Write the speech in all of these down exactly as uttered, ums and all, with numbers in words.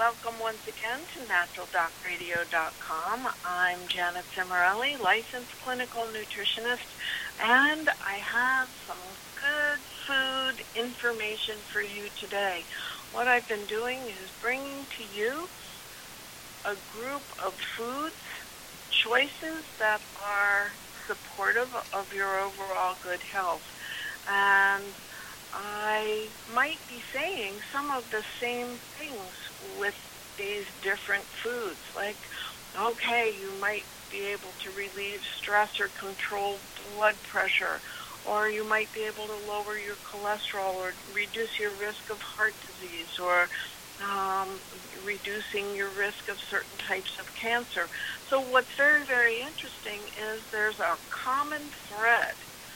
welcome once again to natural doc radio dot com. I'm Janet Cimarelli, licensed clinical nutritionist, and I have some good food information for you today. What I've been doing is bringing to you a group of foods, choices that are supportive of your overall good health. And I might be saying some of the same things with these different foods. Like, okay, you might be able to relieve stress or control blood pressure, or you might be able to lower your cholesterol or reduce your risk of heart disease, or um, reducing your risk of certain types of cancer. So what's very, very interesting is there's a common thread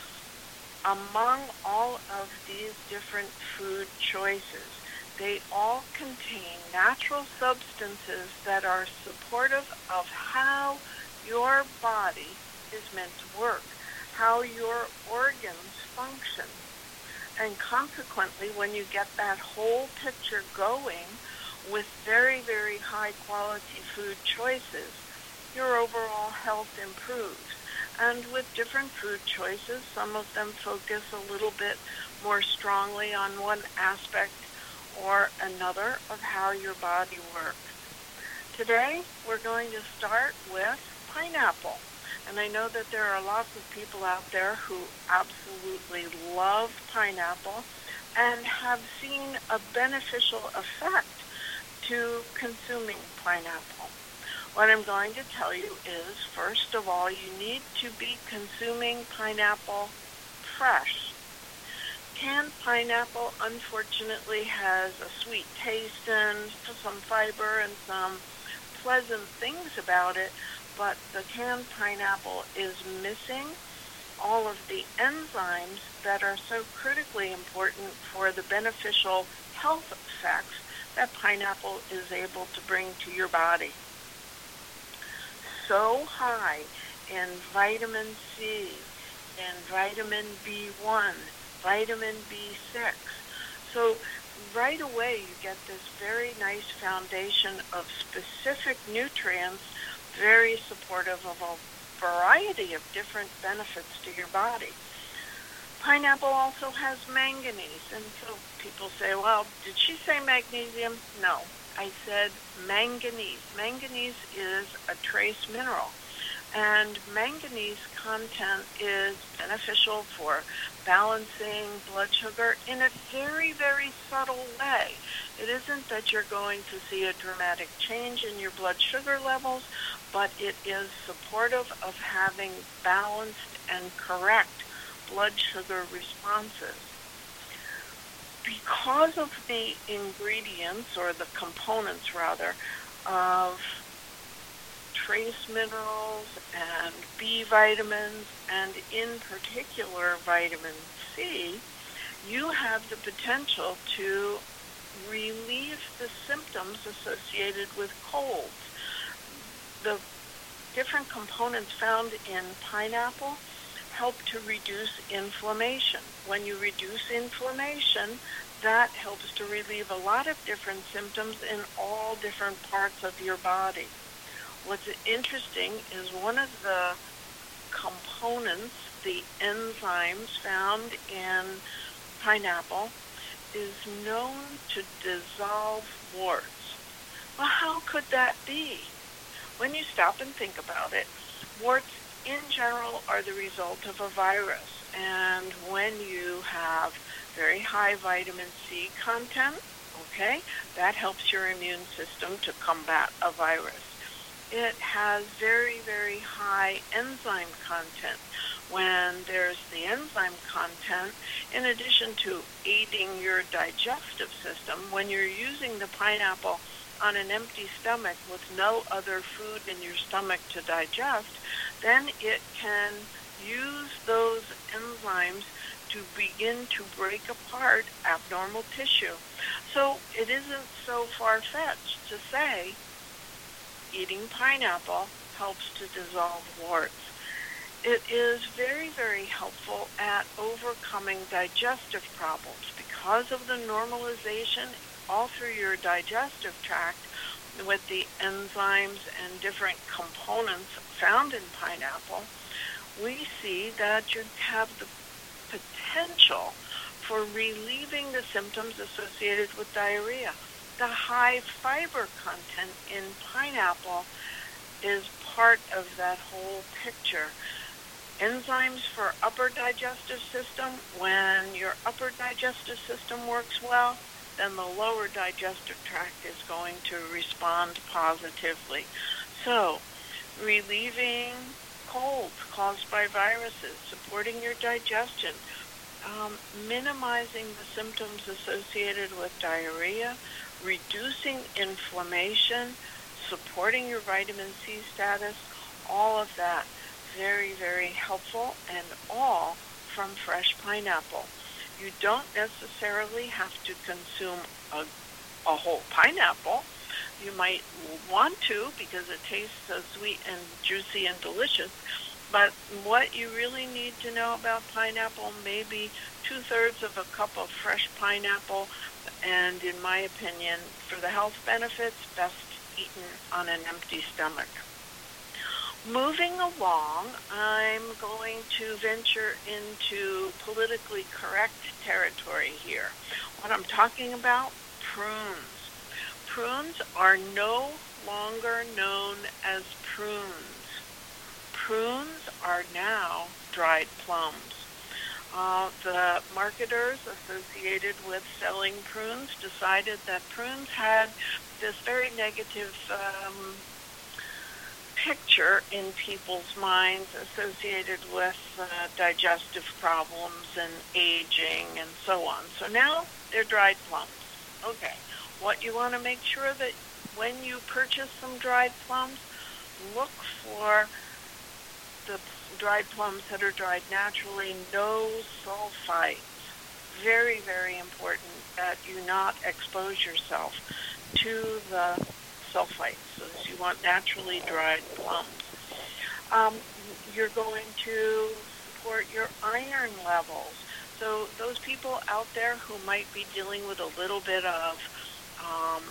among all of these different food choices. They all contain natural substances that are supportive of how your body is meant to work, how your organs function. And consequently, when you get that whole picture going with very, very high quality food choices, your overall health improves. And with different food choices, some of them focus a little bit more strongly on one aspect or another of how your body works. Today, we're going to start with pineapple. And I know that there are lots of people out there who absolutely love pineapple and have seen a beneficial effect to consuming pineapple. What I'm going to tell you is, first of all, you need to be consuming pineapple fresh. Canned pineapple, unfortunately, has a sweet taste and some fiber and some pleasant things about it, but the canned pineapple is missing all of the enzymes that are so critically important for the beneficial health effects that pineapple is able to bring to your body. So high in vitamin C, in vitamin B one, vitamin B six. So right away you get this very nice foundation of specific nutrients, very supportive of a variety of different benefits to your body. Pineapple also has manganese, and so people say, well, did she say magnesium? No. I said manganese. Manganese is a trace mineral, and manganese content is beneficial for balancing blood sugar in a very, very subtle way. It isn't that you're going to see a dramatic change in your blood sugar levels, but it is supportive of having balanced and correct blood sugar responses. Because of the ingredients, or the components rather, of trace minerals and B vitamins, and in particular vitamin C, you have the potential to relieve the symptoms associated with colds. The different components found in pineapple help to reduce inflammation. When you reduce inflammation, that helps to relieve a lot of different symptoms in all different parts of your body. What's interesting is one of the components, the enzymes found in pineapple, is known to dissolve warts. Well, how could that be? When you stop and think about it, warts in general are the result of a virus. And when you have very high vitamin C content, okay, that helps your immune system to combat a virus. It has very, very high enzyme content. When there's the enzyme content, in addition to aiding your digestive system, when you're using the pineapple on an empty stomach with no other food in your stomach to digest, then it can use those enzymes to begin to break apart abnormal tissue. So it isn't so far-fetched to say eating pineapple helps to dissolve warts. It is very, very helpful at overcoming digestive problems because of the normalization all through your digestive tract with the enzymes and different components found in pineapple, we see that you have the potential for relieving the symptoms associated with diarrhea. The high fiber content in pineapple is part of that whole picture. Enzymes for upper digestive system, when your upper digestive system works well, then the lower digestive tract is going to respond positively. So, relieving colds caused by viruses, supporting your digestion, um, minimizing the symptoms associated with diarrhea, reducing inflammation, supporting your vitamin C status, all of that very, very helpful, and all from fresh pineapple. You don't necessarily have to consume a, a whole pineapple. You might want to because it tastes so sweet and juicy and delicious. But what you really need to know about pineapple, maybe two-thirds of a cup of fresh pineapple, and in my opinion, for the health benefits, best eaten on an empty stomach. Moving along, I'm going to venture into politically correct territory here. What I'm talking about, prunes. Prunes are no longer known as prunes. Prunes are now dried plums. Uh, the marketers associated with selling prunes decided that prunes had this very negative um, picture in people's minds associated with uh, digestive problems and aging and so on. So now they're dried plums. Okay, what you want to make sure that when you purchase some dried plums, look for the dried plums that are dried naturally, no sulfites. Very, very important that you not expose yourself to the sulfites. So you want naturally dried plums. Um, you're going to support your iron levels. So those people out there who might be dealing with a little bit of um,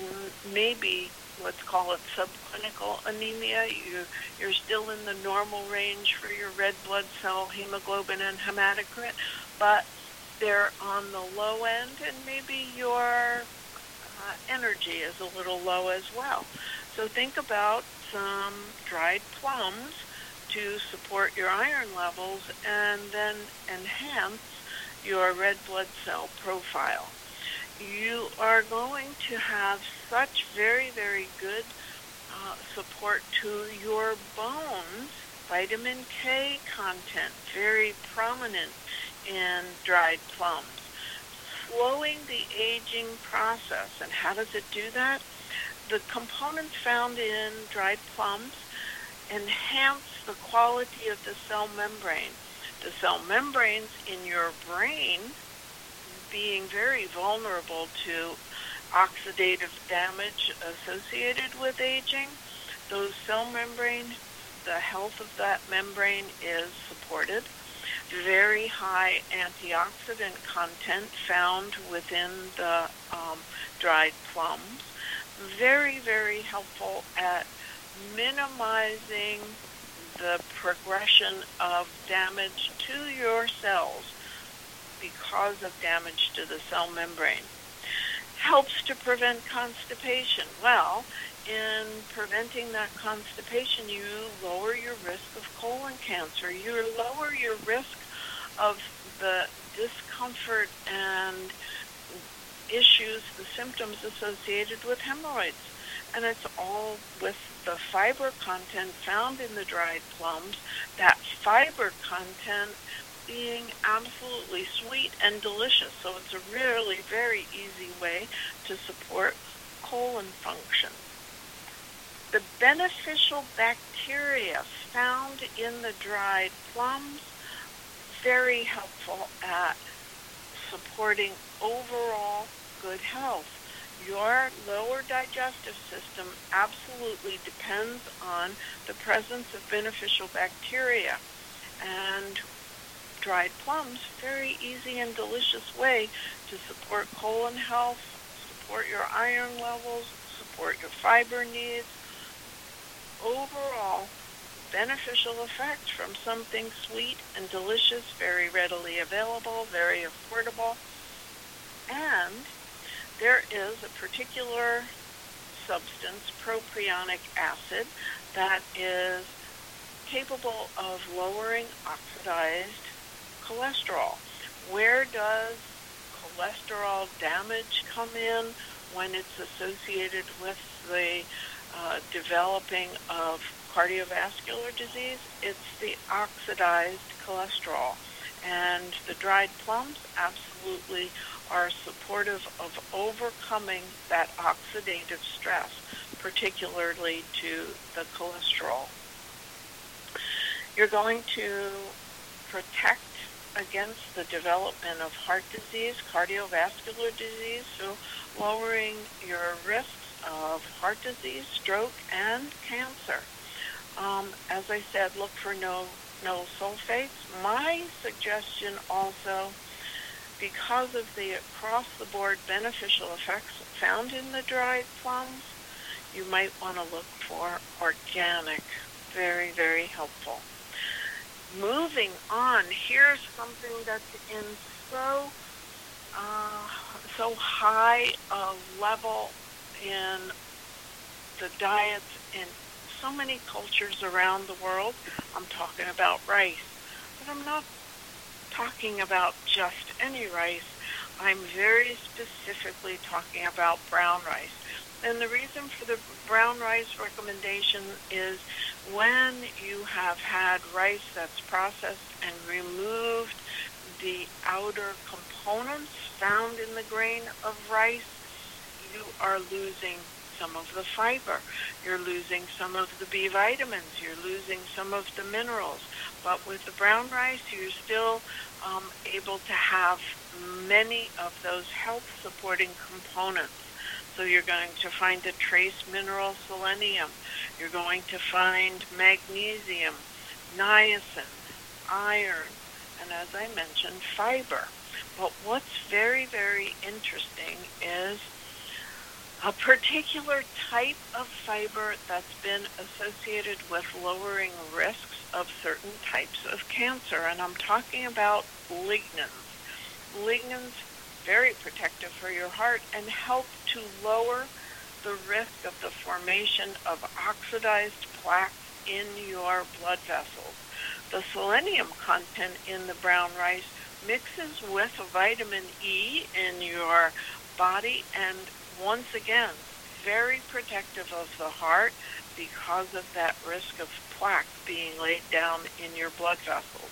maybe let's call it subclinical anemia. You, you're still in the normal range for your red blood cell, hemoglobin, and hematocrit, but they're on the low end, and maybe your uh, energy is a little low as well. So think about some dried plums to support your iron levels and then enhance your red blood cell profile. You are going to have such very, very good uh, support to your bones. Vitamin K content, very prominent in dried plums. Slowing the aging process. And how does it do that? The components found in dried plums enhance the quality of the cell membrane. The cell membranes in your brain being very vulnerable to oxidative damage associated with aging, those cell membrane, the health of that membrane is supported. Very high antioxidant content found within the um, dried plums. Very, very helpful at minimizing the progression of damage to your cells because of damage to the cell membrane. Helps to prevent constipation. Well, in preventing that constipation, you lower your risk of colon cancer. You lower your risk of the discomfort and issues, the symptoms associated with hemorrhoids. And it's all with the fiber content found in the dried plums, that fiber content being absolutely sweet and delicious. So it's a really very easy way to support colon function. The beneficial bacteria found in the dried plums, very helpful at supporting overall good health. Your lower digestive system absolutely depends on the presence of beneficial bacteria. And dried plums, very easy and delicious way to support colon health, support your iron levels, support your fiber needs. Overall, beneficial effects from something sweet and delicious, very readily available, very affordable. And there is a particular substance, propionic acid, that is capable of lowering oxidized cholesterol. Where does cholesterol damage come in when it's associated with the uh, developing of cardiovascular disease? It's the oxidized cholesterol. And the dried plums absolutely are supportive of overcoming that oxidative stress, particularly to the cholesterol. You're going to protect against the development of heart disease, cardiovascular disease, so lowering your risks of heart disease, stroke, and cancer. Um, as I said, look for no, no sulfates. My suggestion also, because of the across-the-board beneficial effects found in the dried plums, you might want to look for organic. Very, very helpful. Moving on, here's something that's in so uh, so high a level in the diets in so many cultures around the world. I'm talking about rice, but I'm not talking about just any rice. I'm very specifically talking about brown rice. And the reason for the brown rice recommendation is when you have had rice that's processed and removed the outer components found in the grain of rice, you are losing some of the fiber. You're losing some of the B vitamins. You're losing some of the minerals. But with the brown rice, you're still um, able to have many of those health-supporting components. So you're going to find the trace mineral selenium. You're going to find magnesium, niacin, iron, and as I mentioned, fiber. But what's very, very interesting is a particular type of fiber that's been associated with lowering risks of certain types of cancer. And I'm talking about lignans. Lignans, very protective for your heart and help to lower the risk of the formation of oxidized plaques in your blood vessels. The selenium content in the brown rice mixes with vitamin E in your body and once again, very protective of the heart because of that risk of plaque being laid down in your blood vessels.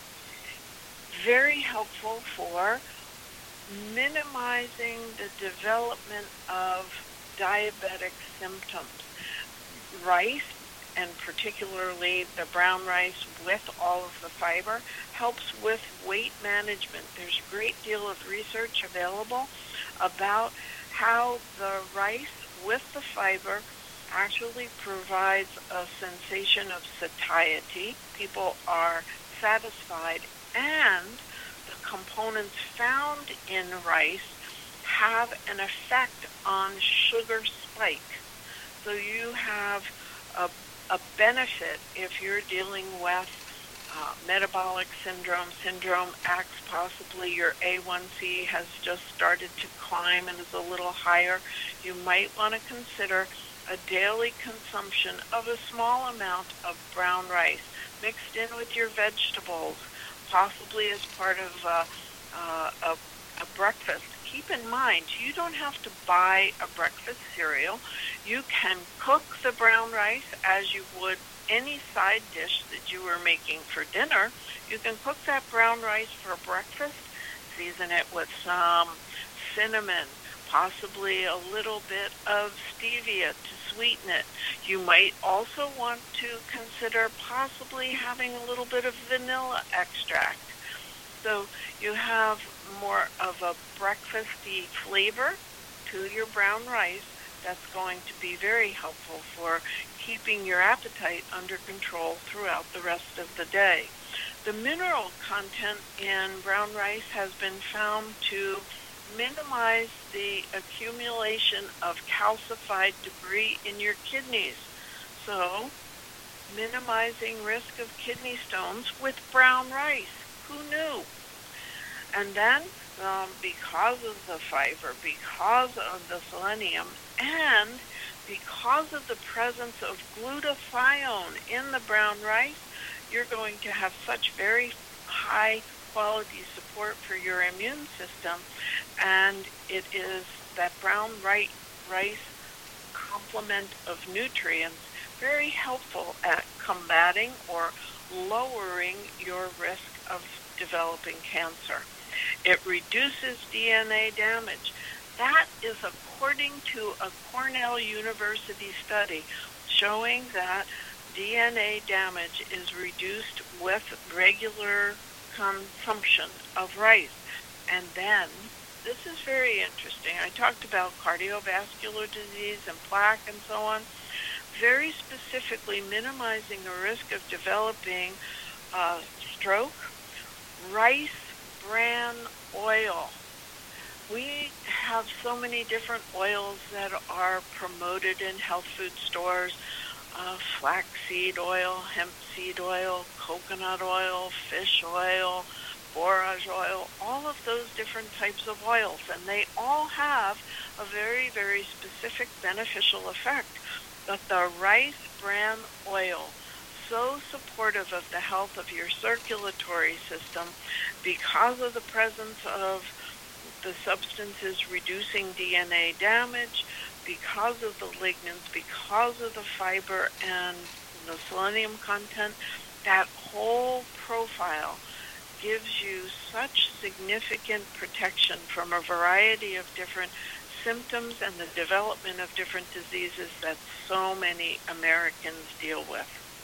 Very helpful for minimizing the development of diabetic symptoms. Rice, and particularly the brown rice with all of the fiber, helps with weight management. There's a great deal of research available about how the rice with the fiber actually provides a sensation of satiety. People are satisfied, and the components found in rice have an effect on sugar spike. So you have a, a benefit if you're dealing with uh, metabolic syndrome, syndrome X, possibly your A one C has just started to climb and is a little higher. You might want to consider a daily consumption of a small amount of brown rice mixed in with your vegetables, possibly as part of uh, uh, a, a breakfast. Keep in mind, you don't have to buy a breakfast cereal. You can cook the brown rice as you would any side dish that you were making for dinner. You can cook that brown rice for breakfast, season it with some cinnamon, possibly a little bit of stevia to sweeten it. You might also want to consider possibly having a little bit of vanilla extract. So you have more of a breakfasty flavor to your brown rice that's going to be very helpful for keeping your appetite under control throughout the rest of the day. The mineral content in brown rice has been found to minimize the accumulation of calcified debris in your kidneys. So, minimizing risk of kidney stones with brown rice. Who knew? And then, um, because of the fiber, because of the selenium, and because of the presence of glutathione in the brown rice, you're going to have such very high quality support for your immune system. And it is that brown rice complement of nutrients very helpful at combating or lowering your risk of developing cancer. It reduces D N A damage. That is according to a Cornell University study showing that D N A damage is reduced with regular consumption of rice. And then, this is very interesting. I talked about cardiovascular disease and plaque and so on. Very specifically minimizing the risk of developing uh, stroke, rice bran oil. We have so many different oils that are promoted in health food stores. Uh, flaxseed oil, hemp seed oil, coconut oil, fish oil, borage oil, all of those different types of oils. And they all have a very, very specific beneficial effect. But the rice bran oil, so supportive of the health of your circulatory system because of the presence of the substances reducing D N A damage, because of the lignans, because of the fiber and the selenium content. That whole profile gives you such significant protection from a variety of different symptoms and the development of different diseases that so many Americans deal with.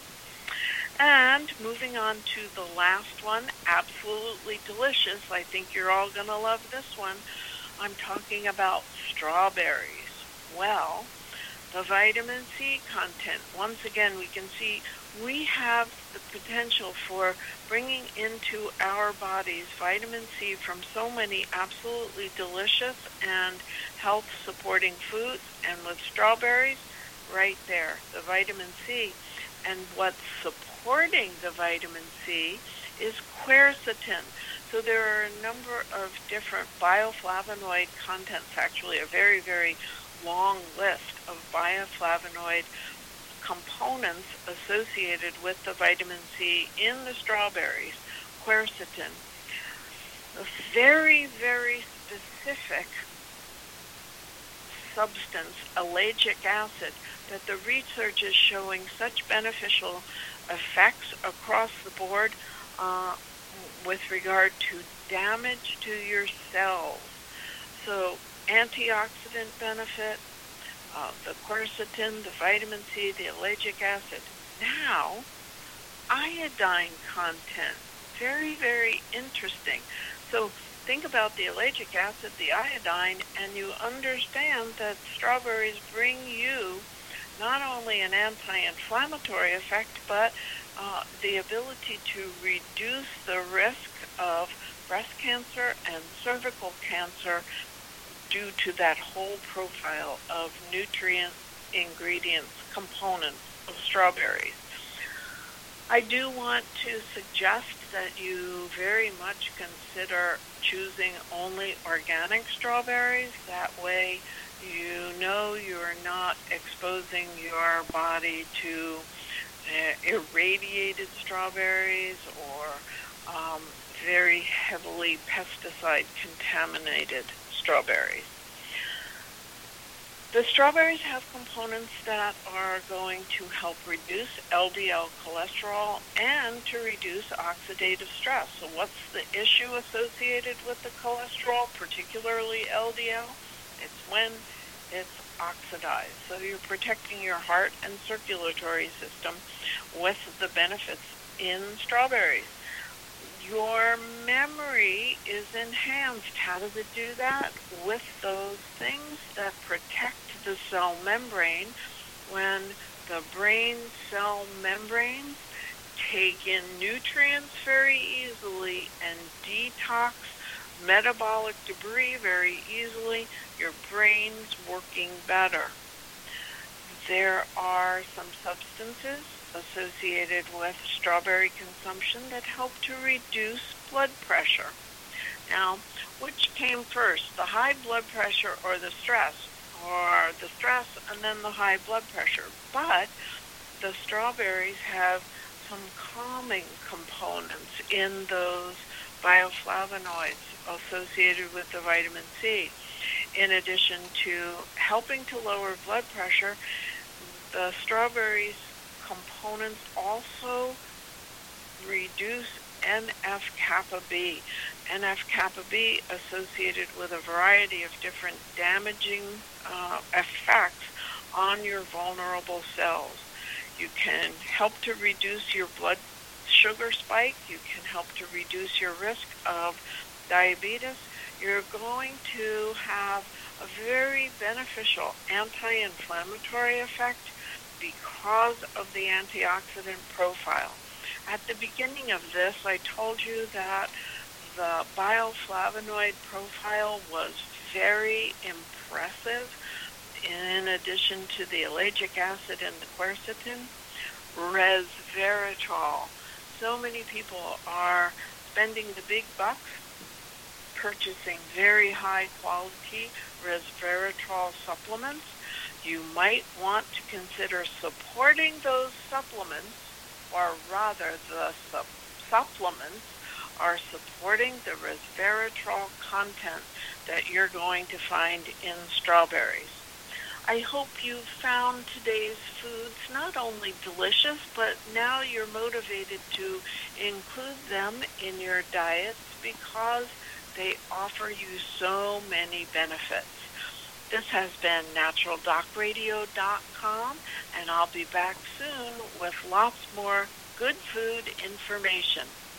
And moving on to the last one, absolutely delicious. I think you're all going to love this one. I'm talking about strawberries. Well, the vitamin C content, once again, we can see we have the potential for bringing into our bodies vitamin C from so many absolutely delicious and health-supporting foods. And with strawberries, right there, the vitamin C. And what's supporting the vitamin C is quercetin. So there are a number of different bioflavonoid contents, actually a very, very long list of bioflavonoid components associated with the vitamin C in the strawberries, quercetin. A very, very specific substance, ellagic acid, that the research is showing such beneficial effects across the board uh, with regard to damage to your cells. So antioxidant benefit, uh, the quercetin, the vitamin C, the ellagic acid. Now, iodine content. Very, very interesting. So think about the ellagic acid, the iodine, and you understand that strawberries bring you not only an anti-inflammatory effect, but uh, the ability to reduce the risk of breast cancer and cervical cancer due to that whole profile of nutrient ingredients, components of strawberries. I do want to suggest that you very much consider choosing only organic strawberries. That way you know you're not exposing your body to uh, irradiated strawberries or um, very heavily pesticide-contaminated strawberries. The strawberries have components that are going to help reduce L D L cholesterol and to reduce oxidative stress. So what's the issue associated with the cholesterol, particularly L D L? It's when it's oxidized. So you're protecting your heart and circulatory system with the benefits in strawberries. Your memory is enhanced. How does it do that? With those things that protect the cell membrane. When the brain cell membranes take in nutrients very easily and detox metabolic debris very easily, your brain's working better. There are some substances associated with strawberry consumption that help to reduce blood pressure. Now, which came first, the high blood pressure or the stress? Or the stress and then the high blood pressure? But the strawberries have some calming components in those bioflavonoids associated with the vitamin C. In addition to helping to lower blood pressure, the strawberries components also reduce N F kappa B. N F kappa B associated with a variety of different damaging uh, effects on your vulnerable cells. You can help to reduce your blood sugar spike. You can help to reduce your risk of diabetes. You're going to have a very beneficial anti-inflammatory effect because of the antioxidant profile. At the beginning of this, I told you that the bioflavonoid profile was very impressive. In addition to the ellagic acid and the quercetin, resveratrol. So many people are spending the big bucks purchasing very high quality resveratrol supplements. You might want to consider supporting those supplements, or rather the sub- supplements are supporting the resveratrol content that you're going to find in strawberries. I hope you found today's foods not only delicious, but now you're motivated to include them in your diets because they offer you so many benefits. This has been natural doc radio dot com, and I'll be back soon with lots more good food information.